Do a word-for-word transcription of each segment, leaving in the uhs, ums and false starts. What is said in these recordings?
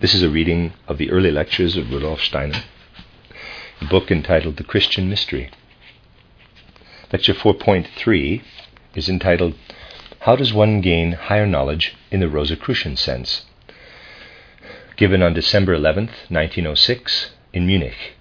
This is a reading of the early lectures of Rudolf Steiner, a book entitled The Christian Mystery. Lecture four point three is entitled, How Does One Gain Higher Knowledge in the Rosicrucian Sense? Given on December eleventh, nineteen oh six, in Munich.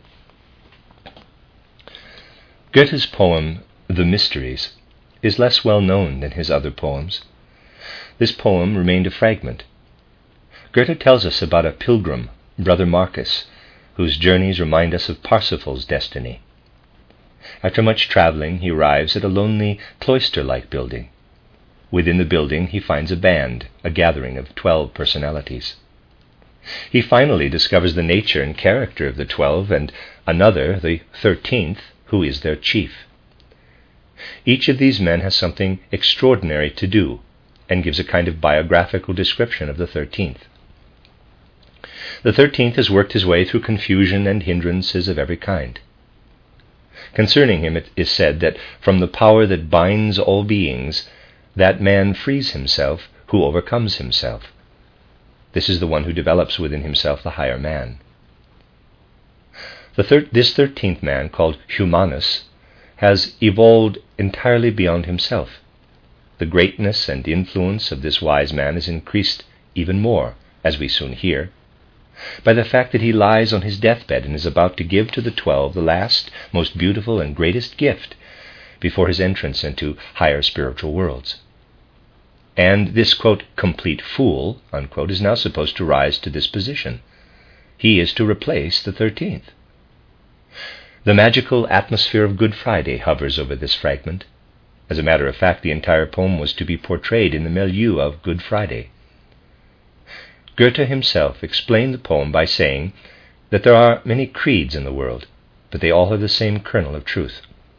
Goethe's poem, The Mysteries, is less well known than his other poems. This poem remained a fragment. Goethe tells us about a pilgrim, Brother Marcus, whose journeys remind us of Parsifal's destiny. After much travelling, he arrives at a lonely, cloister-like building. Within the building, he finds a band, a gathering of twelve personalities. He finally discovers the nature and character of the twelve, and another, the thirteenth, who is their chief. Each of these men has something extraordinary to do, and gives a kind of biographical description of the thirteenth. The thirteenth has worked his way through confusion and hindrances of every kind. Concerning him it is said that from the power that binds all beings, that man frees himself who overcomes himself. This is the one who develops within himself the higher man. The thir- this thirteenth man, called Humanus, has evolved entirely beyond himself. The greatness and influence of this wise man is increased even more, as we soon hear, by the fact that he lies on his deathbed and is about to give to the twelve the last, most beautiful and greatest gift before his entrance into higher spiritual worlds. And this, quote, complete fool, unquote, is now supposed to rise to this position. He is to replace the thirteenth. The magical atmosphere of Good Friday hovers over this fragment. As a matter of fact, the entire poem was to be portrayed in the milieu of Good Friday. Goethe himself explained the poem by saying that there are many creeds in the world, but they all have the same kernel of truth.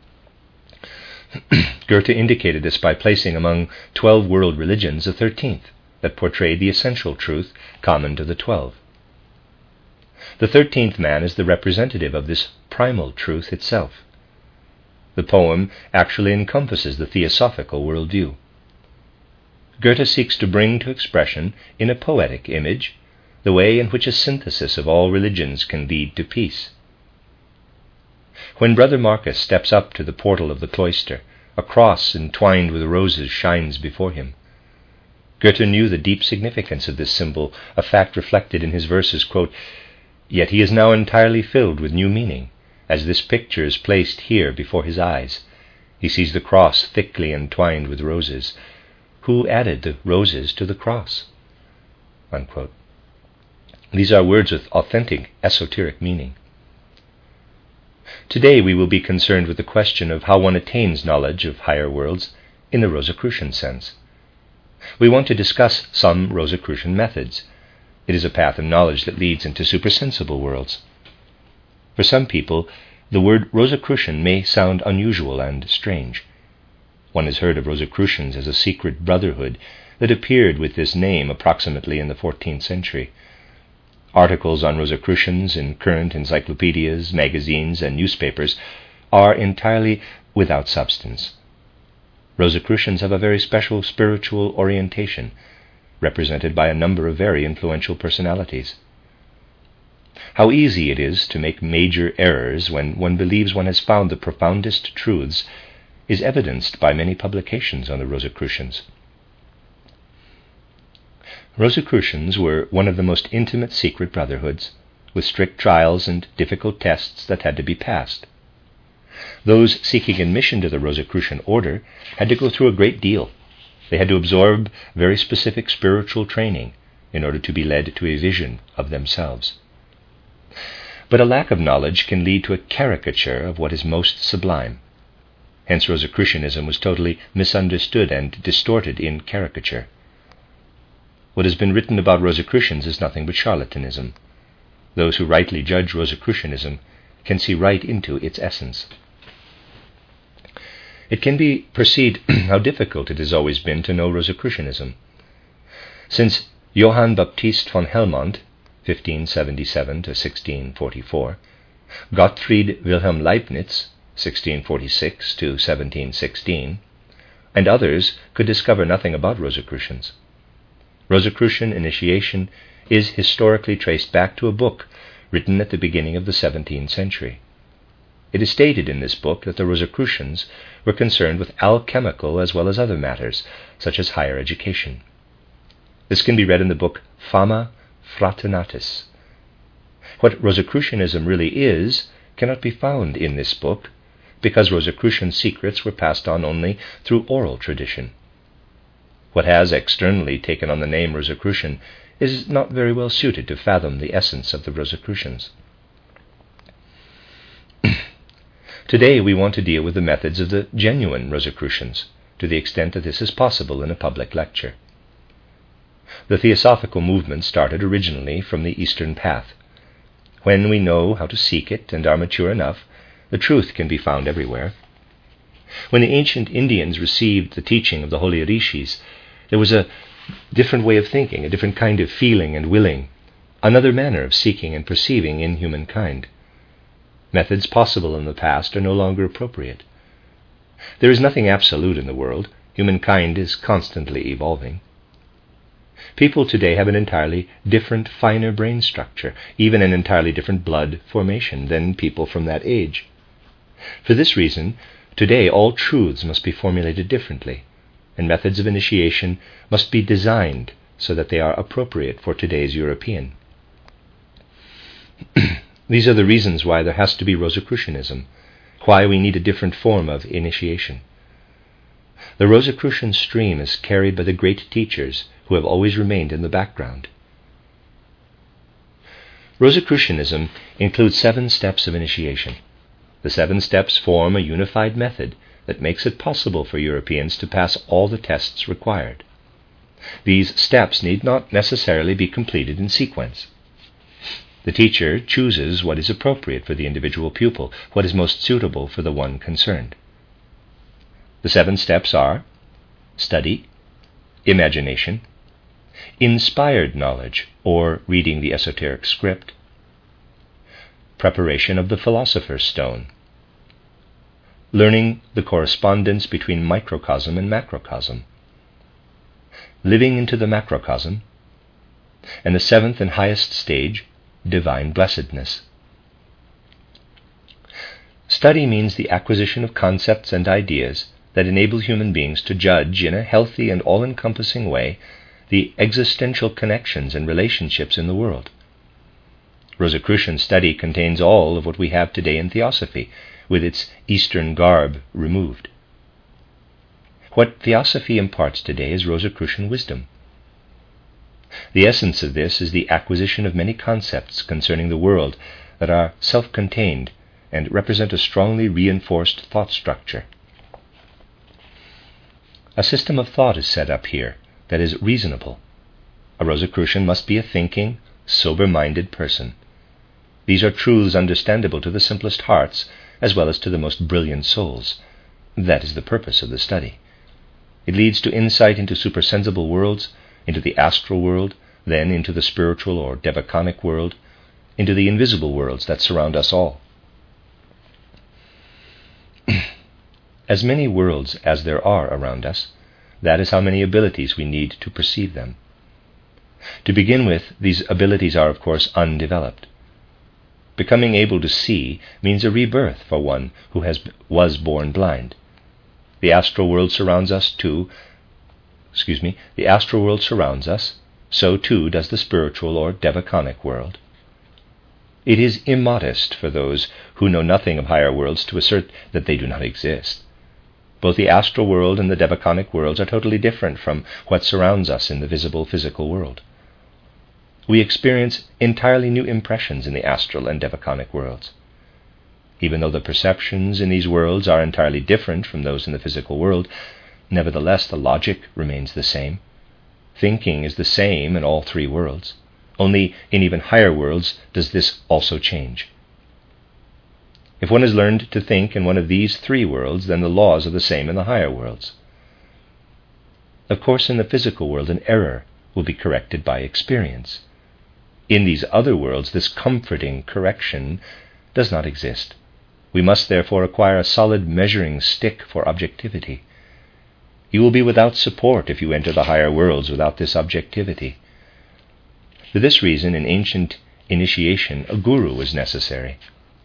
Goethe indicated this by placing among twelve world religions a thirteenth that portrayed the essential truth common to the twelve. The thirteenth man is the representative of this primal truth itself. The poem actually encompasses the theosophical worldview. Goethe seeks to bring to expression, in a poetic image, the way in which a synthesis of all religions can lead to peace. When Brother Marcus steps up to the portal of the cloister, a cross entwined with roses shines before him. Goethe knew the deep significance of this symbol, a fact reflected in his verses, quote, Yet he is now entirely filled with new meaning. As this picture is placed here before his eyes, he sees the cross thickly entwined with roses. Who added the roses to the cross? Unquote. These are words with authentic esoteric meaning. Today we will be concerned with the question of how one attains knowledge of higher worlds in the Rosicrucian sense. We want to discuss some Rosicrucian methods. It is a path of knowledge that leads into supersensible worlds. For some people, the word Rosicrucian may sound unusual and strange. One has heard of Rosicrucians as a secret brotherhood that appeared with this name approximately in the fourteenth century. Articles on Rosicrucians in current encyclopedias, magazines, and newspapers are entirely without substance. Rosicrucians have a very special spiritual orientation, represented by a number of very influential personalities. How easy it is to make major errors when one believes one has found the profoundest truths is evidenced by many publications on the Rosicrucians. Rosicrucians were one of the most intimate secret brotherhoods, with strict trials and difficult tests that had to be passed. Those seeking admission to the Rosicrucian order had to go through a great deal. They had to absorb very specific spiritual training in order to be led to a vision of themselves. But a lack of knowledge can lead to a caricature of what is most sublime. Hence Rosicrucianism was totally misunderstood and distorted in caricature. What has been written about Rosicrucians is nothing but charlatanism. Those who rightly judge Rosicrucianism can see right into its essence. It can be perceived how difficult it has always been to know Rosicrucianism. Since Johann Baptist von Helmont, fifteen seventy-seven to sixteen forty-four, Gottfried Wilhelm Leibniz, sixteen forty-six to seventeen sixteen, and others could discover nothing about Rosicrucians. Rosicrucian initiation is historically traced back to a book written at the beginning of the seventeenth century. It is stated in this book that the Rosicrucians were concerned with alchemical as well as other matters, such as higher education. This can be read in the book Fama Fraternitatis. What Rosicrucianism really is cannot be found in this book, because Rosicrucian secrets were passed on only through oral tradition. What has externally taken on the name Rosicrucian is not very well suited to fathom the essence of the Rosicrucians. Today we want to deal with the methods of the genuine Rosicrucians, to the extent that this is possible in a public lecture. The Theosophical movement started originally from the Eastern path. When we know how to seek it and are mature enough, the truth can be found everywhere. When the ancient Indians received the teaching of the holy rishis, there was a different way of thinking, a different kind of feeling and willing, another manner of seeking and perceiving in humankind. Methods possible in the past are no longer appropriate. There is nothing absolute in the world. Humankind is constantly evolving. People today have an entirely different, finer brain structure, even an entirely different blood formation than people from that age. For this reason, today all truths must be formulated differently, and methods of initiation must be designed so that they are appropriate for today's European. These are the reasons why there has to be Rosicrucianism, why we need a different form of initiation. The Rosicrucian stream is carried by the great teachers who have always remained in the background. Rosicrucianism includes seven steps of initiation. The seven steps form a unified method that makes it possible for Europeans to pass all the tests required. These steps need not necessarily be completed in sequence. The teacher chooses what is appropriate for the individual pupil, what is most suitable for the one concerned. The seven steps are study, imagination, inspired knowledge, or reading the esoteric script, preparation of the philosopher's stone, learning the correspondence between microcosm and macrocosm, living into the macrocosm, and the seventh and highest stage, divine blessedness. Study means the acquisition of concepts and ideas that enable human beings to judge in a healthy and all-encompassing way the existential connections and relationships in the world. Rosicrucian study contains all of what we have today in Theosophy, with its Eastern garb removed. What Theosophy imparts today is Rosicrucian wisdom. The essence of this is the acquisition of many concepts concerning the world that are self-contained and represent a strongly reinforced thought structure. A system of thought is set up here that is reasonable. A Rosicrucian must be a thinking, sober-minded person. These are truths understandable to the simplest hearts as well as to the most brilliant souls. That is the purpose of the study. It leads to insight into supersensible worlds, into the astral world, then into the spiritual or devaconic world, into the invisible worlds that surround us all. As many worlds as there are around us, that is how many abilities we need to perceive them. To begin with, these abilities are, of course, undeveloped. Becoming able to see means a rebirth for one who has was born blind. The astral world surrounds us too. Excuse me. The astral world surrounds us. So too does the spiritual or devaconic world. It is immodest for those who know nothing of higher worlds to assert that they do not exist. Both the astral world and the devaconic worlds are totally different from what surrounds us in the visible physical world. We experience entirely new impressions in the astral and devaconic worlds. Even though the perceptions in these worlds are entirely different from those in the physical world, nevertheless the logic remains the same. Thinking is the same in all three worlds. Only in even higher worlds does this also change. If one has learned to think in one of these three worlds, then the laws are the same in the higher worlds. Of course, in the physical world, an error will be corrected by experience. In these other worlds, this comforting correction does not exist. We must therefore acquire a solid measuring stick for objectivity. You will be without support if you enter the higher worlds without this objectivity. For this reason, in ancient initiation, a guru was necessary.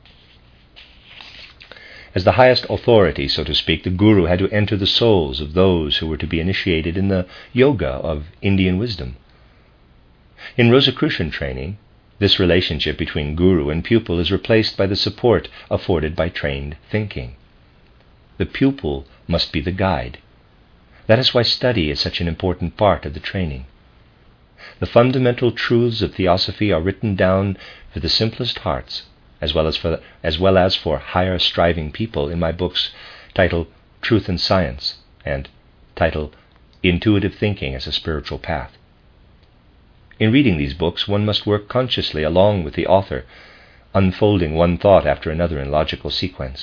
As the highest authority, so to speak, the guru had to enter the souls of those who were to be initiated in the yoga of Indian wisdom. In Rosicrucian training, this relationship between guru and pupil is replaced by the support afforded by trained thinking. The pupil must be the guide. That is why study is such an important part of the training. The fundamental truths of theosophy are written down for the simplest hearts, as well as for as well as for higher striving people, in my books titled Truth and Science and titled Intuitive Thinking as a Spiritual Path. In reading these books, one must work consciously along with the author, unfolding one thought after another in logical sequence.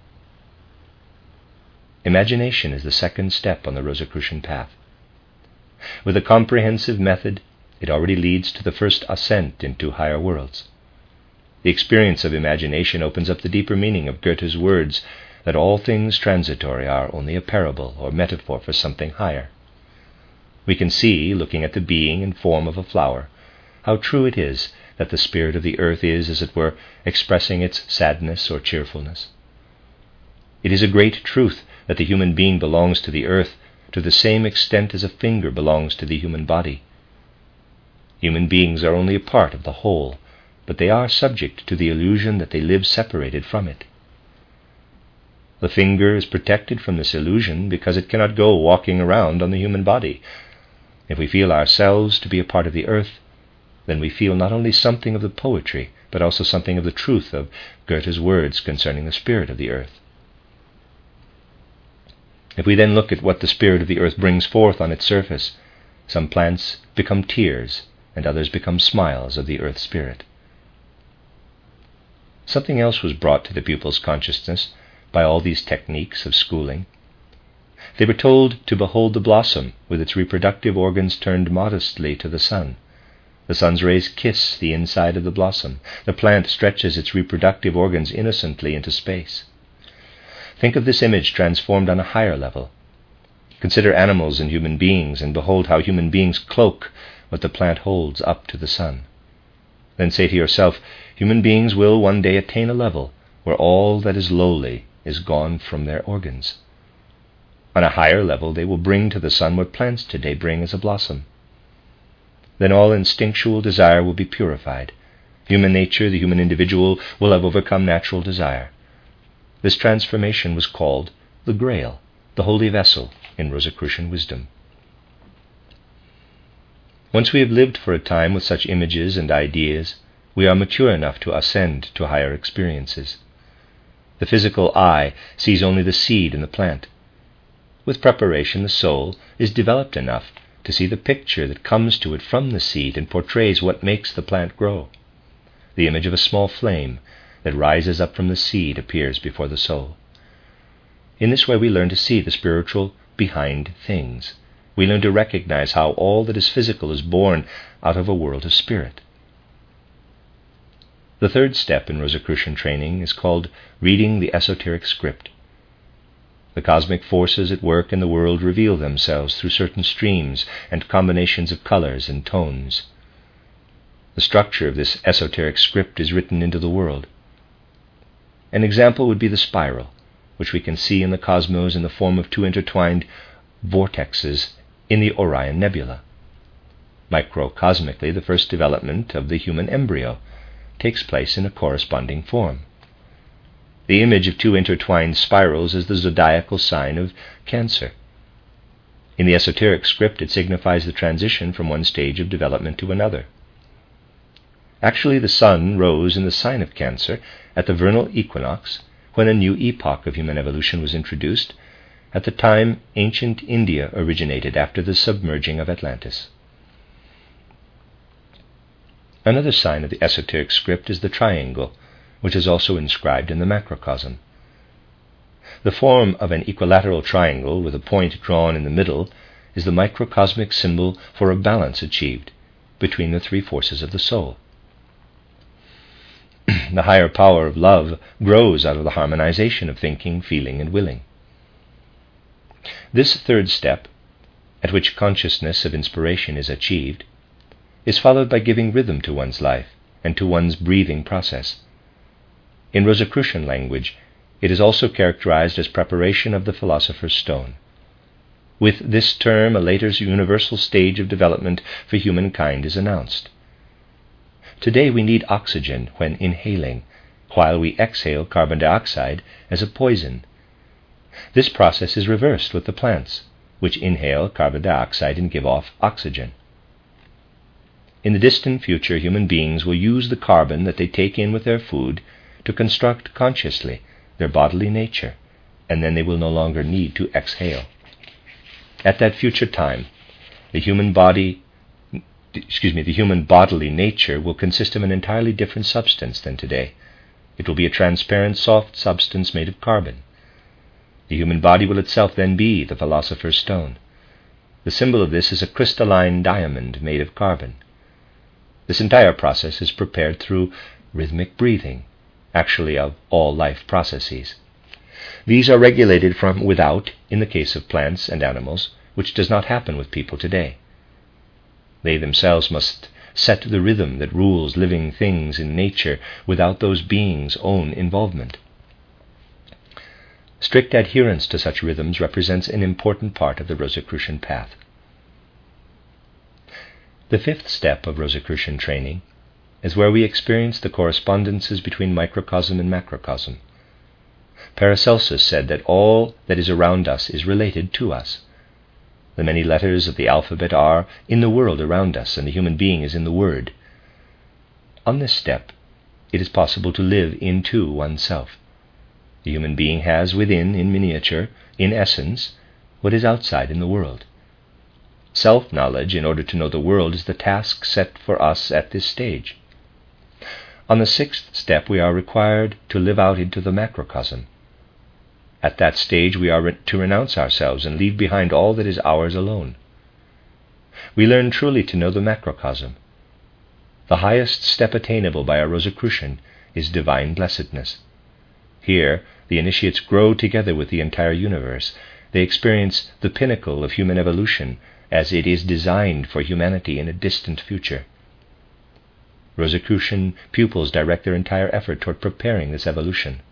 Imagination is the second step on the Rosicrucian path. With a comprehensive method, it already leads to the first ascent into higher worlds. The experience of imagination opens up the deeper meaning of Goethe's words that all things transitory are only a parable or metaphor for something higher. We can see, looking at the being and form of a flower, how true it is that the spirit of the earth is, as it were, expressing its sadness or cheerfulness. It is a great truth that the human being belongs to the earth to the same extent as a finger belongs to the human body. Human beings are only a part of the whole, but they are subject to the illusion that they live separated from it. The finger is protected from this illusion because it cannot go walking around on the human body. If we feel ourselves to be a part of the earth, then we feel not only something of the poetry, but also something of the truth of Goethe's words concerning the spirit of the earth. If we then look at what the spirit of the earth brings forth on its surface, some plants become tears, and others become smiles of the earth spirit. Something else was brought to the pupil's consciousness by all these techniques of schooling. They were told to behold the blossom with its reproductive organs turned modestly to the sun. The sun's rays kiss the inside of the blossom. The plant stretches its reproductive organs innocently into space. Think of this image transformed on a higher level. Consider animals and human beings, and behold how human beings cloak what the plant holds up to the sun. Then say to yourself, human beings will one day attain a level where all that is lowly is gone from their organs. On a higher level they will bring to the sun what plants today bring as a blossom. Then all instinctual desire will be purified. Human nature, the human individual, will have overcome natural desire. This transformation was called the Grail, the holy vessel in Rosicrucian wisdom. Once we have lived for a time with such images and ideas, we are mature enough to ascend to higher experiences. The physical eye sees only the seed in the plant. With preparation, the soul is developed enough to see the picture that comes to it from the seed and portrays what makes the plant grow. The image of a small flame that rises up from the seed appears before the soul. In this way we learn to see the spiritual behind things. We learn to recognize how all that is physical is born out of a world of spirit. The third step in Rosicrucian training is called reading the esoteric script. The cosmic forces at work in the world reveal themselves through certain streams and combinations of colors and tones. The structure of this esoteric script is written into the world. An example would be the spiral, which we can see in the cosmos in the form of two intertwined vortexes in the Orion Nebula. Microcosmically, the first development of the human embryo takes place in a corresponding form. The image of two intertwined spirals is the zodiacal sign of Cancer. In the esoteric script, it signifies the transition from one stage of development to another. Actually, the sun rose in the sign of Cancer at the vernal equinox, when a new epoch of human evolution was introduced, at the time ancient India originated after the submerging of Atlantis. Another sign of the esoteric script is the triangle, which is also inscribed in the macrocosm. The form of an equilateral triangle with a point drawn in the middle is the microcosmic symbol for a balance achieved between the three forces of the soul. The higher power of love grows out of the harmonization of thinking, feeling, and willing. This third step, at which consciousness of inspiration is achieved, is followed by giving rhythm to one's life and to one's breathing process. In Rosicrucian language, it is also characterized as preparation of the philosopher's stone. With this term, a later universal stage of development for humankind is announced. Today we need oxygen when inhaling, while we exhale carbon dioxide as a poison. This process is reversed with the plants, which inhale carbon dioxide and give off oxygen. In the distant future, human beings will use the carbon that they take in with their food to construct consciously their bodily nature, and then they will no longer need to exhale. At that future time, the human body, excuse me, the human bodily nature will consist of an entirely different substance than today. It will be a transparent, soft substance made of carbon. The human body will itself then be the philosopher's stone. The symbol of this is a crystalline diamond made of carbon. This entire process is prepared through rhythmic breathing, actually of all life processes. These are regulated from without in the case of plants and animals, which does not happen with people today. They themselves must set the rhythm that rules living things in nature without those beings' own involvement. Strict adherence to such rhythms represents an important part of the Rosicrucian path. The fifth step of Rosicrucian training is where we experience the correspondences between microcosm and macrocosm. Paracelsus said that all that is around us is related to us. The many letters of the alphabet are in the world around us, and the human being is in the Word. On this step, it is possible to live into oneself. The human being has within, in miniature, in essence, what is outside in the world. Self-knowledge, in order to know the world, is the task set for us at this stage. On the sixth step, we are required to live out into the macrocosm. At that stage, we are re- to renounce ourselves and leave behind all that is ours alone. We learn truly to know the macrocosm. The highest step attainable by a Rosicrucian is divine blessedness. Here, the initiates grow together with the entire universe. They experience the pinnacle of human evolution as it is designed for humanity in a distant future. Rosicrucian pupils direct their entire effort toward preparing this evolution.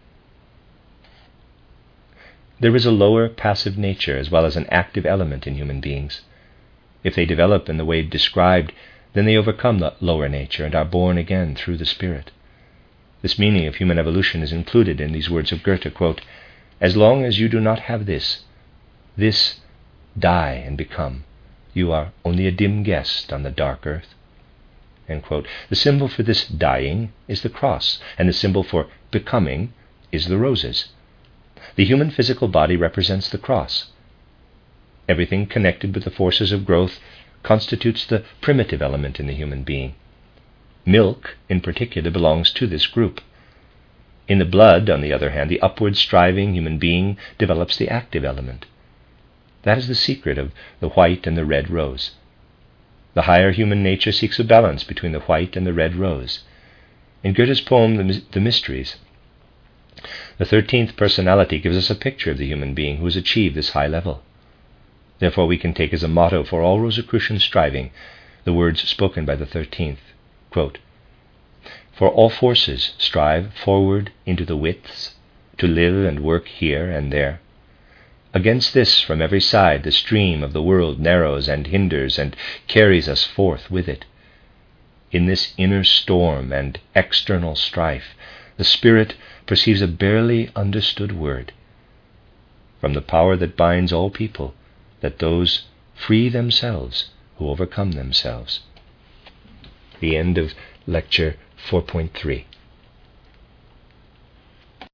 There is a lower passive nature as well as an active element in human beings. If they develop in the way described, then they overcome the lower nature and are born again through the Spirit. This meaning of human evolution is included in these words of Goethe, quote, "As long as you do not have this, this die and become, you are only a dim guest on the dark earth." End quote. The symbol for this dying is the cross, and the symbol for becoming is the roses. The human physical body represents the cross. Everything connected with the forces of growth constitutes the primitive element in the human being. Milk, in particular, belongs to this group. In the blood, on the other hand, the upward striving human being develops the active element. That is the secret of the white and the red rose. The higher human nature seeks a balance between the white and the red rose. In Goethe's poem, The Mysteries, the thirteenth personality gives us a picture of the human being who has achieved this high level. Therefore we can take as a motto for all Rosicrucian striving the words spoken by the thirteenth, quote, "For all forces strive forward into the widths, to live and work here and there. Against this from every side the stream of the world narrows and hinders and carries us forth with it. In this inner storm and external strife, the spirit perceives a barely understood word. From the power that binds all people, that those free themselves who overcome themselves." The end of lecture four point three.